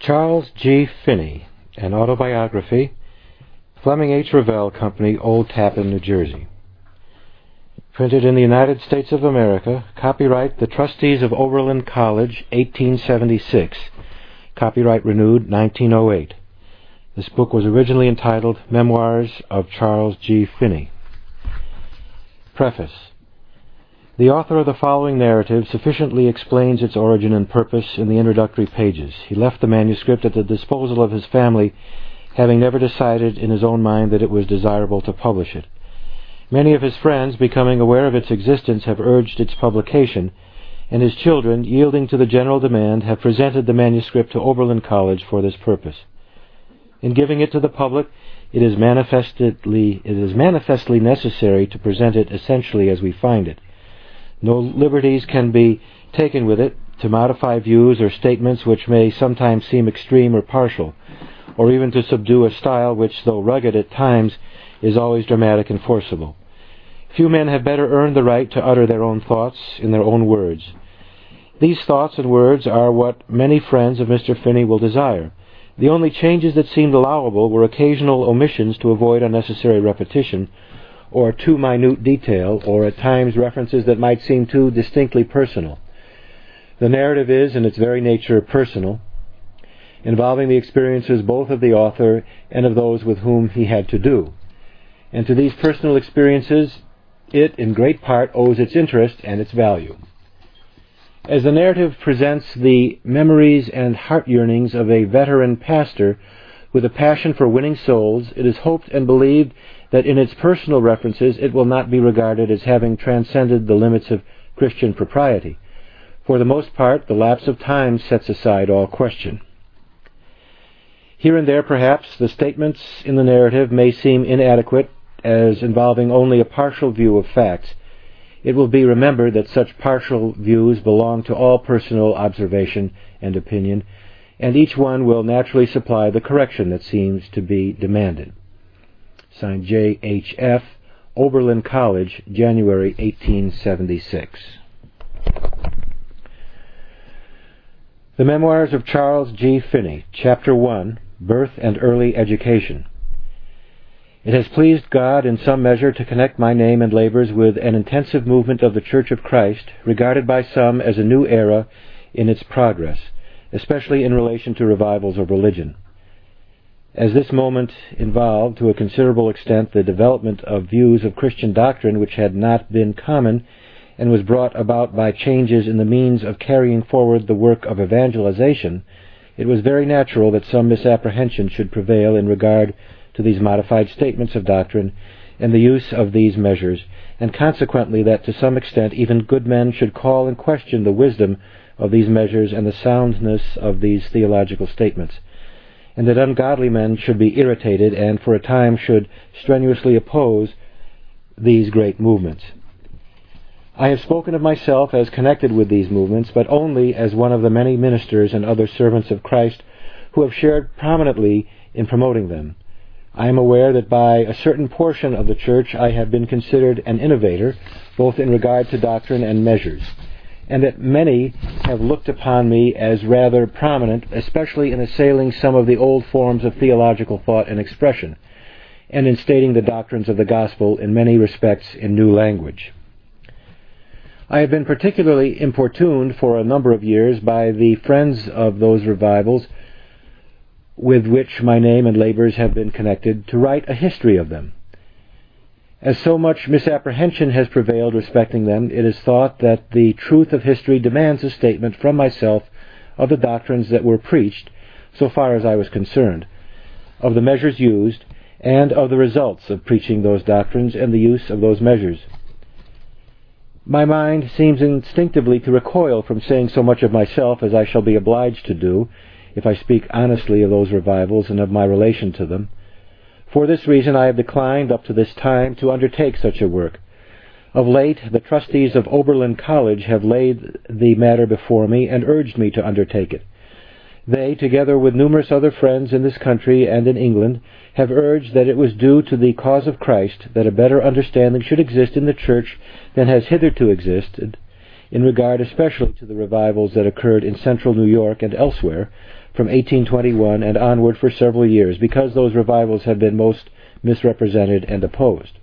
Charles G. Finney, an autobiography, Fleming H. Revell Company, Old Tappan, New Jersey. Printed in the United States of America, copyright the Trustees of Oberlin College, 1876. Copyright renewed, 1908. This book was originally entitled Memoirs of Charles G. Finney. Preface. The author of the following narrative sufficiently explains its origin and purpose in the introductory pages. He left the manuscript at the disposal of his family, having never decided in his own mind that it was desirable to publish it. Many of his friends, becoming aware of its existence, have urged its publication, and his children, yielding to the general demand, have presented the manuscript to Oberlin College for this purpose. In giving it to the public, it is manifestly necessary to present it essentially as we find it. No liberties can be taken with it to modify views or statements which may sometimes seem extreme or partial, or even to subdue a style which, though rugged at times, is always dramatic and forcible. Few men have better earned the right to utter their own thoughts in their own words. These thoughts and words are what many friends of Mr. Finney will desire. The only changes that seemed allowable were occasional omissions to avoid unnecessary repetition, or too minute detail, or at times references that might seem too distinctly personal. The narrative is, in its very nature, personal, involving the experiences both of the author and of those with whom he had to do. And to these personal experiences, it, in great part, owes its interest and its value. As the narrative presents the memories and heart yearnings of a veteran pastor with a passion for winning souls, it is hoped and believed that in its personal references it will not be regarded as having transcended the limits of Christian propriety. For the most part, the lapse of time sets aside all question. Here and there, perhaps, the statements in the narrative may seem inadequate as involving only a partial view of facts. It will be remembered that such partial views belong to all personal observation and opinion, and each one will naturally supply the correction that seems to be demanded. Signed J. H. F., Oberlin College, January 1876. The Memoirs of Charles G. Finney, Chapter 1, Birth and Early Education. It has pleased God in some measure to connect my name and labors with an intensive movement of the Church of Christ, regarded by some as a new era in its progress, especially in relation to revivals of religion. As this moment involved, to a considerable extent, the development of views of Christian doctrine which had not been common, and was brought about by changes in the means of carrying forward the work of evangelization, it was very natural that some misapprehension should prevail in regard to these modified statements of doctrine and the use of these measures, and consequently that to some extent even good men should call in question the wisdom of these measures and the soundness of these theological statements, and that ungodly men should be irritated and for a time should strenuously oppose these great movements. I have spoken of myself as connected with these movements, but only as one of the many ministers and other servants of Christ who have shared prominently in promoting them. I am aware that by a certain portion of the Church I have been considered an innovator, both in regard to doctrine and measures, and that many have looked upon me as rather prominent, especially in assailing some of the old forms of theological thought and expression, and in stating the doctrines of the gospel in many respects in new language. I have been particularly importuned for a number of years by the friends of those revivals with which my name and labors have been connected to write a history of them. As so much misapprehension has prevailed respecting them, it is thought that the truth of history demands a statement from myself of the doctrines that were preached, so far as I was concerned, of the measures used, and of the results of preaching those doctrines and the use of those measures. My mind seems instinctively to recoil from saying so much of myself as I shall be obliged to do, if I speak honestly of those revivals and of my relation to them. For this reason I have declined up to this time to undertake such a work. Of late, the trustees of Oberlin College have laid the matter before me and urged me to undertake it. They, together with numerous other friends in this country and in England, have urged that it was due to the cause of Christ that a better understanding should exist in the Church than has hitherto existed, in regard especially to the revivals that occurred in central New York and elsewhere from 1821 and onward for several years, because those revivals have been most misrepresented and opposed.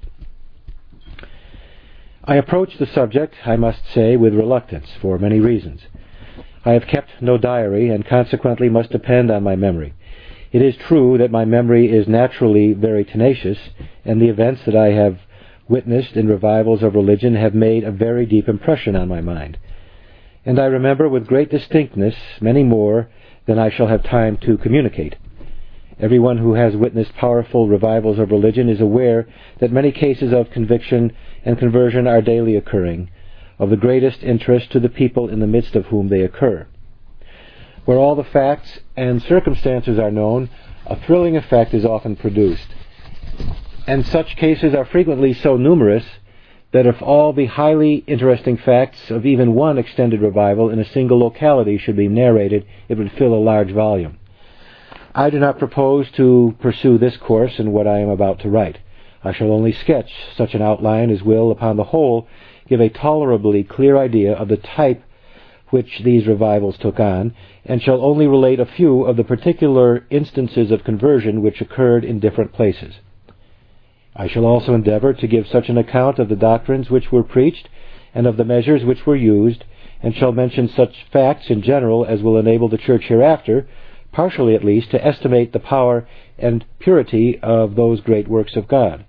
I approach the subject, I must say, with reluctance for many reasons. I have kept no diary and consequently must depend on my memory. It is true that my memory is naturally very tenacious, and the events that I have witnessed in revivals of religion have made a very deep impression on my mind. And I remember with great distinctness many more than I shall have time to communicate. Everyone who has witnessed powerful revivals of religion is aware that many cases of conviction and conversion are daily occurring, of the greatest interest to the people in the midst of whom they occur. Where all the facts and circumstances are known, a thrilling effect is often produced. And such cases are frequently so numerous that if all the highly interesting facts of even one extended revival in a single locality should be narrated, it would fill a large volume. I do not propose to pursue this course in what I am about to write. I shall only sketch such an outline as will, upon the whole, give a tolerably clear idea of the type which these revivals took on, and shall only relate a few of the particular instances of conversion which occurred in different places. I shall also endeavor to give such an account of the doctrines which were preached, and of the measures which were used, and shall mention such facts in general as will enable the Church hereafter, partially at least, to estimate the power and purity of those great works of God.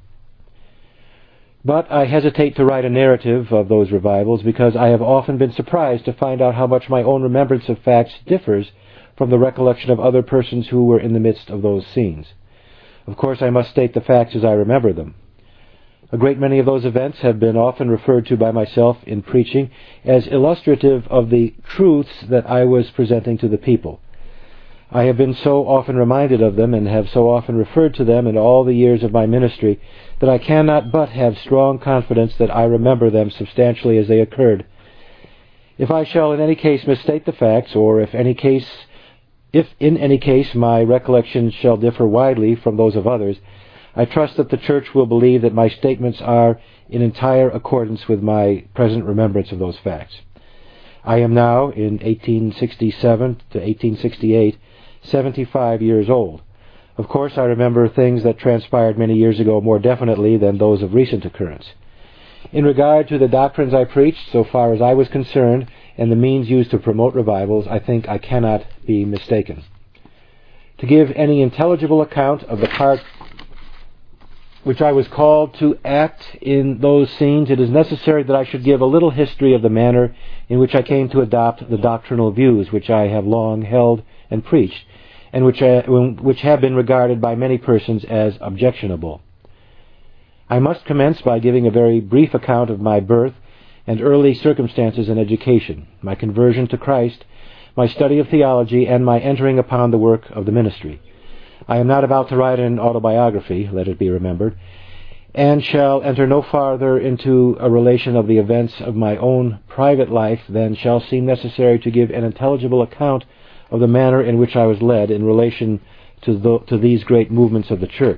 But I hesitate to write a narrative of those revivals because I have often been surprised to find out how much my own remembrance of facts differs from the recollection of other persons who were in the midst of those scenes. Of course, I must state the facts as I remember them. A great many of those events have been often referred to by myself in preaching as illustrative of the truths that I was presenting to the people. I have been so often reminded of them and have so often referred to them in all the years of my ministry that I cannot but have strong confidence that I remember them substantially as they occurred. If I shall in any case misstate the facts, or if in any case my recollections shall differ widely from those of others, I trust that the Church will believe that my statements are in entire accordance with my present remembrance of those facts. I am now, in 1867 to 1868, 75 years old. Of course, I remember things that transpired many years ago more definitely than those of recent occurrence. In regard to the doctrines I preached, so far as I was concerned, and the means used to promote revivals, I think I cannot be mistaken. To give any intelligible account of the part which I was called to act in those scenes, it is necessary that I should give a little history of the manner in which I came to adopt the doctrinal views which I have long held and preached, and which have been regarded by many persons as objectionable. I must commence by giving a very brief account of my birth and early circumstances and education, my conversion to Christ, my study of theology, and my entering upon the work of the ministry. I am not about to write an autobiography, let it be remembered, and shall enter no farther into a relation of the events of my own private life than shall seem necessary to give an intelligible account of the manner in which I was led in relation to these great movements of the Church.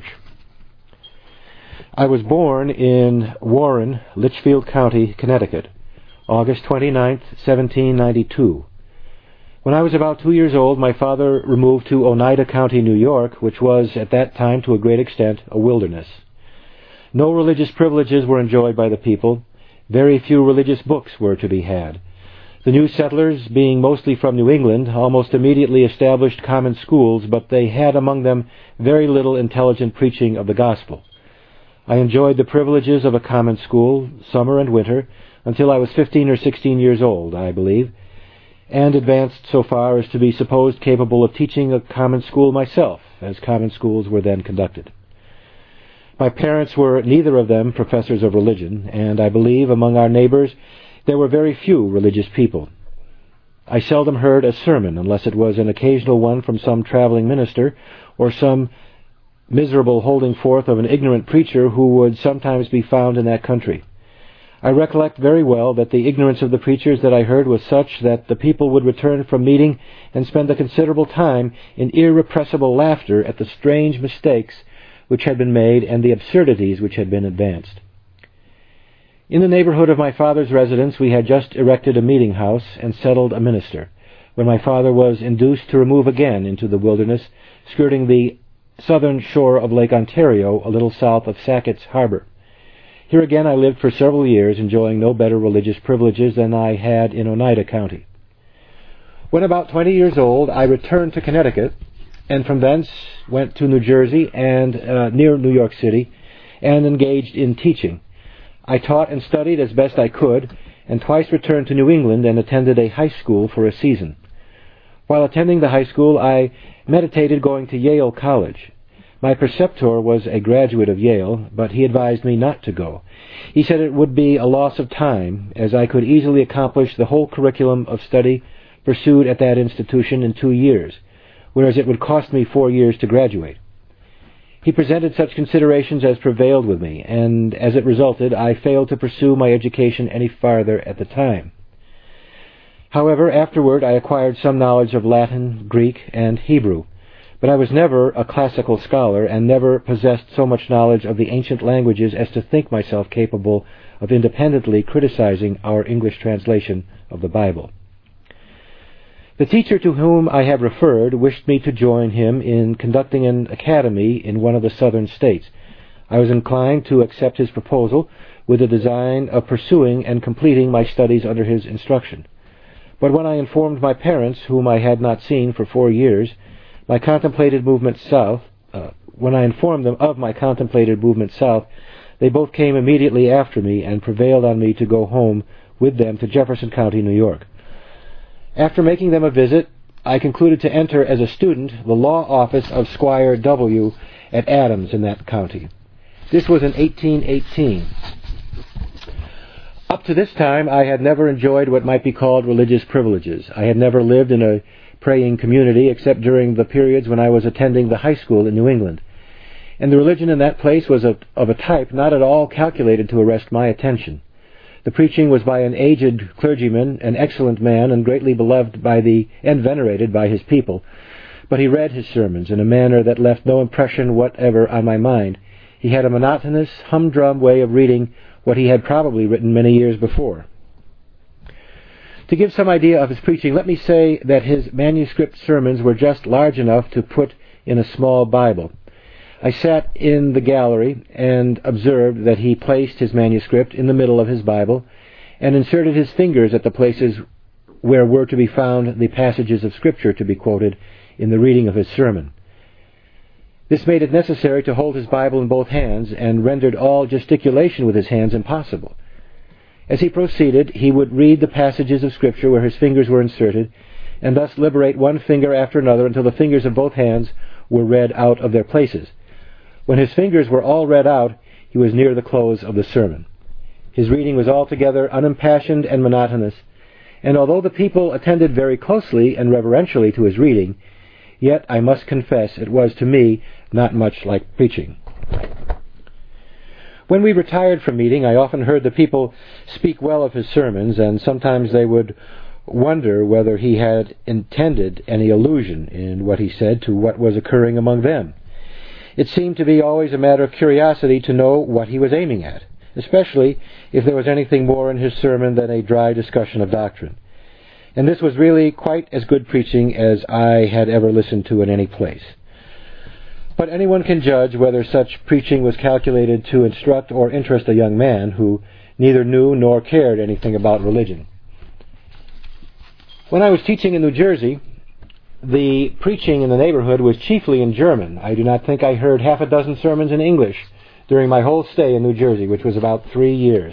I was born in Warren, Litchfield County, Connecticut, August 29th, 1792. When I was about 2 years old, my father removed to Oneida County, New York, which was at that time to a great extent a wilderness. No religious privileges were enjoyed by the people. Very few religious books were to be had. The new settlers, being mostly from New England, almost immediately established common schools, but they had among them very little intelligent preaching of the gospel. I enjoyed the privileges of a common school, summer and winter, until I was 15 or 16 years old, I believe, and advanced so far as to be supposed capable of teaching a common school myself, as common schools were then conducted. My parents were neither of them professors of religion, and I believe among our neighbors there were very few religious people. I seldom heard a sermon unless it was an occasional one from some traveling minister or some miserable holding forth of an ignorant preacher who would sometimes be found in that country. I recollect very well that the ignorance of the preachers that I heard was such that the people would return from meeting and spend a considerable time in irrepressible laughter at the strange mistakes which had been made and the absurdities which had been advanced. In the neighborhood of my father's residence, we had just erected a meeting house and settled a minister, when my father was induced to remove again into the wilderness, skirting the southern shore of Lake Ontario, a little south of Sackett's Harbor. Here again I lived for several years, enjoying no better religious privileges than I had in Oneida County. When about 20 years old, I returned to Connecticut, and from thence went to New Jersey and near New York City, and engaged in teaching. I taught and studied as best I could, and twice returned to New England and attended a high school for a season. While attending the high school, I meditated going to Yale College. My preceptor was a graduate of Yale, but he advised me not to go. He said it would be a loss of time, as I could easily accomplish the whole curriculum of study pursued at that institution in 2 years, whereas it would cost me 4 years to graduate. He presented such considerations as prevailed with me, and as it resulted, I failed to pursue my education any farther at the time. However, afterward I acquired some knowledge of Latin, Greek, and Hebrew, but I was never a classical scholar and never possessed so much knowledge of the ancient languages as to think myself capable of independently criticizing our English translation of the Bible. The teacher to whom I have referred wished me to join him in conducting an academy in one of the southern states. I was inclined to accept his proposal with the design of pursuing and completing my studies under his instruction. But when I informed my parents, whom I had not seen for 4 years, my contemplated movement south, when I informed them of my contemplated movement south, they both came immediately after me and prevailed on me to go home with them to Jefferson County, New York. After making them a visit, I concluded to enter as a student the law office of Squire W. at Adams in that county. This was in 1818. Up to this time, I had never enjoyed what might be called religious privileges. I had never lived in a praying community except during the periods when I was attending the high school in New England. And the religion in that place was of a type not at all calculated to arrest my attention. The preaching was by an aged clergyman, an excellent man, and greatly beloved and venerated by his people. But he read his sermons in a manner that left no impression whatever on my mind. He had a monotonous, humdrum way of reading what he had probably written many years before. To give some idea of his preaching, let me say that his manuscript sermons were just large enough to put in a small Bible. I sat in the gallery and observed that he placed his manuscript in the middle of his Bible and inserted his fingers at the places where were to be found the passages of Scripture to be quoted in the reading of his sermon. This made it necessary to hold his Bible in both hands and rendered all gesticulation with his hands impossible. As he proceeded, he would read the passages of Scripture where his fingers were inserted, and thus liberate one finger after another until the fingers of both hands were read out of their places. When his fingers were all read out, he was near the close of the sermon. His reading was altogether unimpassioned and monotonous, and although the people attended very closely and reverentially to his reading, yet I must confess it was to me not much like preaching. When we retired from meeting, I often heard the people speak well of his sermons, and sometimes they would wonder whether he had intended any allusion in what he said to what was occurring among them. It seemed to be always a matter of curiosity to know what he was aiming at, especially if there was anything more in his sermon than a dry discussion of doctrine. And this was really quite as good preaching as I had ever listened to in any place. But anyone can judge whether such preaching was calculated to instruct or interest a young man who neither knew nor cared anything about religion. When I was teaching in New Jersey, the preaching in the neighborhood was chiefly in German. I do not think I heard half a dozen sermons in English during my whole stay in New Jersey, which was about 3 years.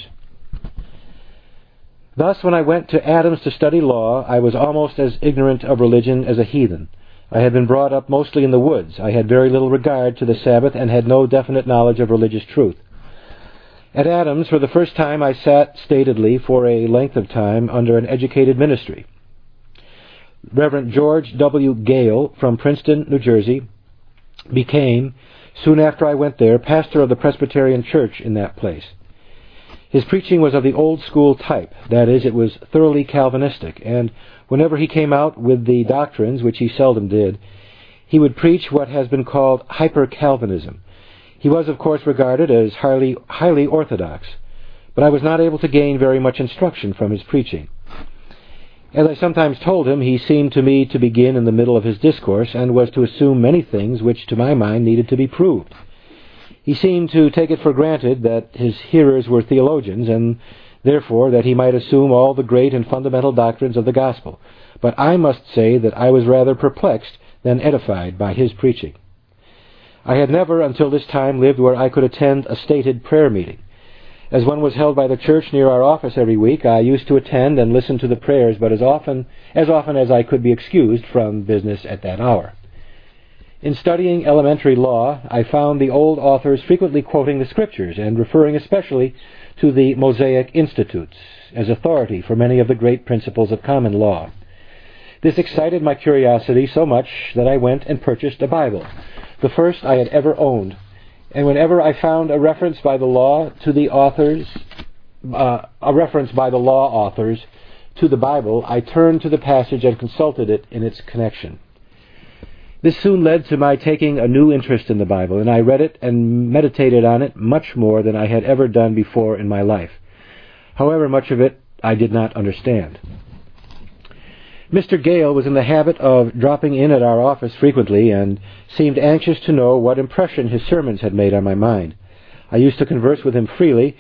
Thus, when I went to Adams to study law, I was almost as ignorant of religion as a heathen. I had been brought up mostly in the woods. I had very little regard to the Sabbath and had no definite knowledge of religious truth. At Adams, for the first time, I sat statedly for a length of time under an educated ministry. Reverend George W. Gale from Princeton, New Jersey, became, soon after I went there, pastor of the Presbyterian Church in that place. His preaching was of the old school type, that is, it was thoroughly Calvinistic, and whenever he came out with the doctrines, which he seldom did, he would preach what has been called hyper-Calvinism. He was, of course, regarded as highly orthodox, but I was not able to gain very much instruction from his preaching. As I sometimes told him, he seemed to me to begin in the middle of his discourse, and was to assume many things which, to my mind, needed to be proved. He seemed to take it for granted that his hearers were theologians, and therefore that he might assume all the great and fundamental doctrines of the gospel. But I must say that I was rather perplexed than edified by his preaching. I had never until this time lived where I could attend a stated prayer meeting. As one was held by the church near our office every week, I used to attend and listen to the prayers, but as often as I could be excused from business at that hour. In studying elementary law, I found the old authors frequently quoting the Scriptures and referring especially to the Mosaic Institutes as authority for many of the great principles of common law. This excited my curiosity so much that I went and purchased a Bible, the first I had ever owned. And whenever I found a reference by the law authors to the Bible, I turned to the passage and consulted it in its connection. This soon led to my taking a new interest in the Bible, and I read it and meditated on it much more than I had ever done before in my life. However, much of it I did not understand. Mr. Gale was in the habit of dropping in at our office frequently and seemed anxious to know what impression his sermons had made on my mind. I used to converse with him freely,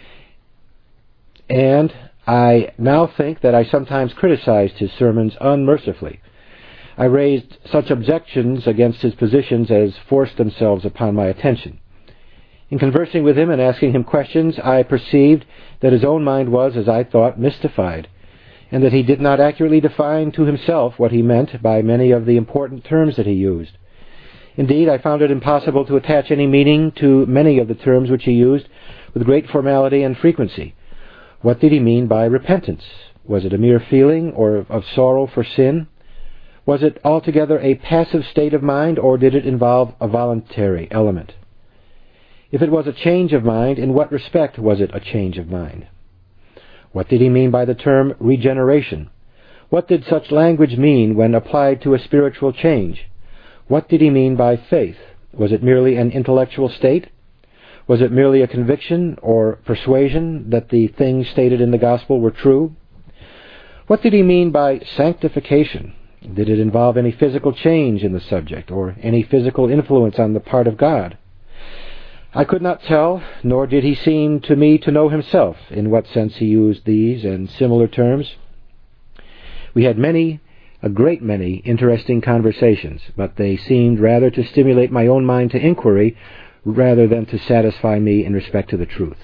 and I now think that I sometimes criticized his sermons unmercifully. I raised such objections against his positions as forced themselves upon my attention. In conversing with him and asking him questions, I perceived that his own mind was, as I thought, mystified, and that he did not accurately define to himself what he meant by many of the important terms that he used. Indeed, I found it impossible to attach any meaning to many of the terms which he used with great formality and frequency. What did he mean by repentance? Was it a mere feeling or of sorrow for sin? Was it altogether a passive state of mind, or did it involve a voluntary element? If it was a change of mind, in what respect was it a change of mind? What did he mean by the term regeneration? What did such language mean when applied to a spiritual change? What did he mean by faith? Was it merely an intellectual state? Was it merely a conviction or persuasion that the things stated in the gospel were true? What did he mean by sanctification? Did it involve any physical change in the subject, or any physical influence on the part of God? I could not tell, nor did he seem to me to know himself in what sense he used these and similar terms. We had a great many interesting conversations, but they seemed rather to stimulate my own mind to inquiry rather than to satisfy me in respect to the truth.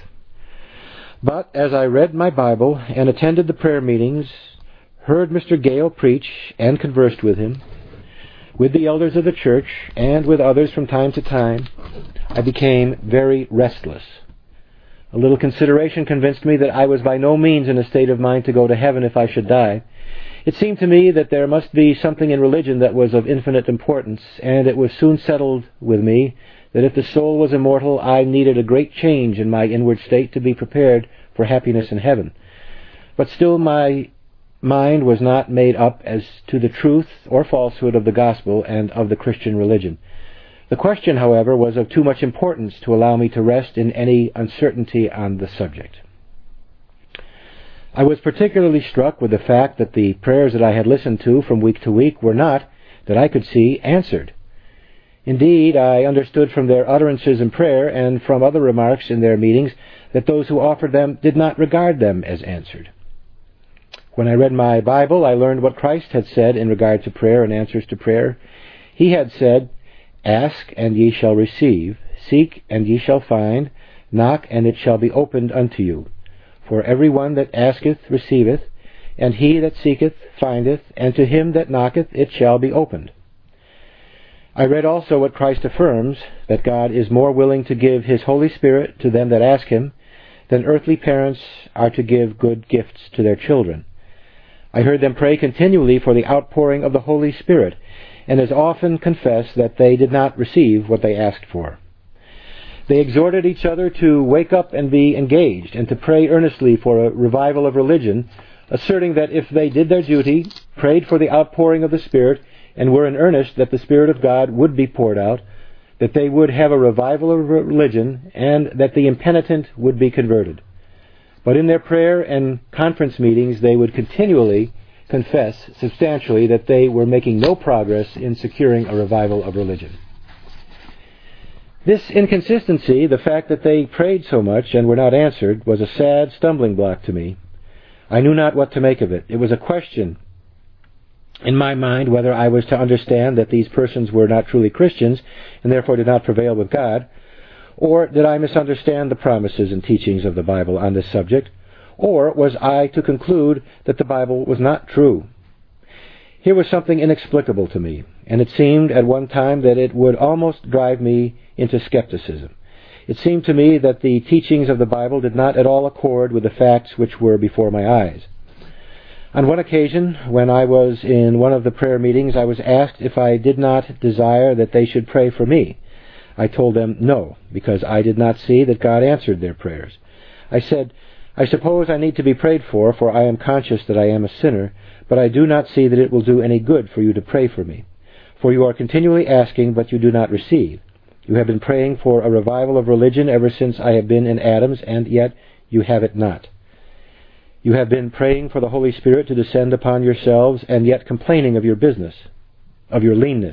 But as I read my Bible and attended the prayer meetings, heard Mr. Gale preach and conversed with him, with the elders of the church, and with others from time to time, I became very restless. A little consideration convinced me that I was by no means in a state of mind to go to heaven if I should die. It seemed to me that there must be something in religion that was of infinite importance, and it was soon settled with me that if the soul was immortal, I needed a great change in my inward state to be prepared for happiness in heaven. But still my mind was not made up as to the truth or falsehood of the gospel and of the Christian religion. The question, however, was of too much importance to allow me to rest in any uncertainty on the subject. I was particularly struck with the fact that the prayers that I had listened to from week to week were not, that I could see, answered. Indeed, I understood from their utterances in prayer and from other remarks in their meetings that those who offered them did not regard them as answered. When I read my Bible, I learned what Christ had said in regard to prayer and answers to prayer. He had said, "Ask, and ye shall receive. Seek, and ye shall find. Knock, and it shall be opened unto you. For every one that asketh receiveth, and he that seeketh findeth, and to him that knocketh it shall be opened." I read also what Christ affirms, that God is more willing to give His Holy Spirit to them that ask Him than earthly parents are to give good gifts to their children. I heard them pray continually for the outpouring of the Holy Spirit, and as often confess that they did not receive what they asked for. They exhorted each other to wake up and be engaged, and to pray earnestly for a revival of religion, asserting that if they did their duty, prayed for the outpouring of the Spirit, and were in earnest that the Spirit of God would be poured out, that they would have a revival of religion, and that the impenitent would be converted. But in their prayer and conference meetings, they would continually confess substantially that they were making no progress in securing a revival of religion. This inconsistency, the fact that they prayed so much and were not answered, was a sad stumbling block to me. I knew not what to make of it. It was a question in my mind whether I was to understand that these persons were not truly Christians and therefore did not prevail with God, or did I misunderstand the promises and teachings of the Bible on this subject, or was I to conclude that the Bible was not true? Here was something inexplicable to me, and it seemed at one time that it would almost drive me into skepticism. It seemed to me that the teachings of the Bible did not at all accord with the facts which were before my eyes. On one occasion, when I was in one of the prayer meetings, I was asked if I did not desire that they should pray for me. I told them no, because I did not see that God answered their prayers. I said, I suppose I need to be prayed for I am conscious that I am a sinner, but I do not see that it will do any good for you to pray for me. For you are continually asking, but you do not receive. You have been praying for a revival of religion ever since I have been in Adams, and yet you have it not. You have been praying for the Holy Spirit to descend upon yourselves, and yet complaining of your leanness.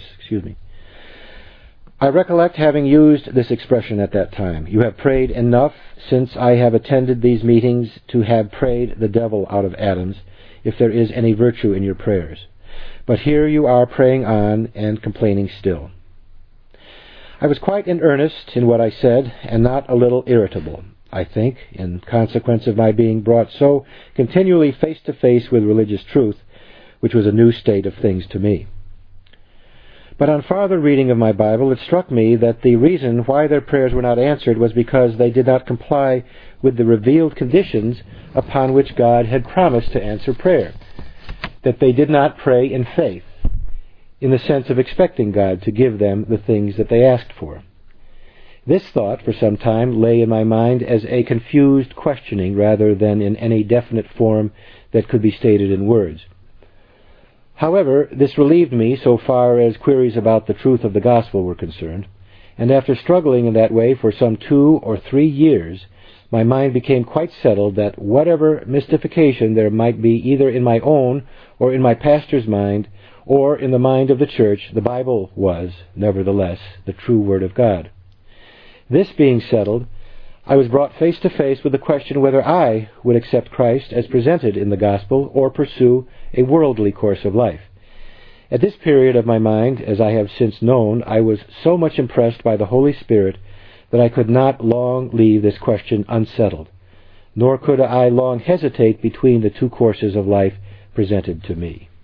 I recollect having used this expression at that time. You have prayed enough since I have attended these meetings to have prayed the devil out of Adams, if there is any virtue in your prayers. But here you are praying on and complaining still. I was quite in earnest in what I said, and not a little irritable, I think, in consequence of my being brought so continually face to face with religious truth, which was a new state of things to me. But on farther reading of my Bible, it struck me that the reason why their prayers were not answered was because they did not comply with the revealed conditions upon which God had promised to answer prayer, that they did not pray in faith, in the sense of expecting God to give them the things that they asked for. This thought, for some time, lay in my mind as a confused questioning rather than in any definite form that could be stated in words. However, this relieved me so far as queries about the truth of the gospel were concerned, and after struggling in that way for some 2 or 3 years, my mind became quite settled that whatever mystification there might be either in my own or in my pastor's mind or in the mind of the church, the Bible was, nevertheless, the true Word of God. This being settled, I was brought face to face with the question whether I would accept Christ as presented in the gospel or pursue a worldly course of life. At this period of my mind, as I have since known, I was so much impressed by the Holy Spirit that I could not long leave this question unsettled, nor could I long hesitate between the two courses of life presented to me.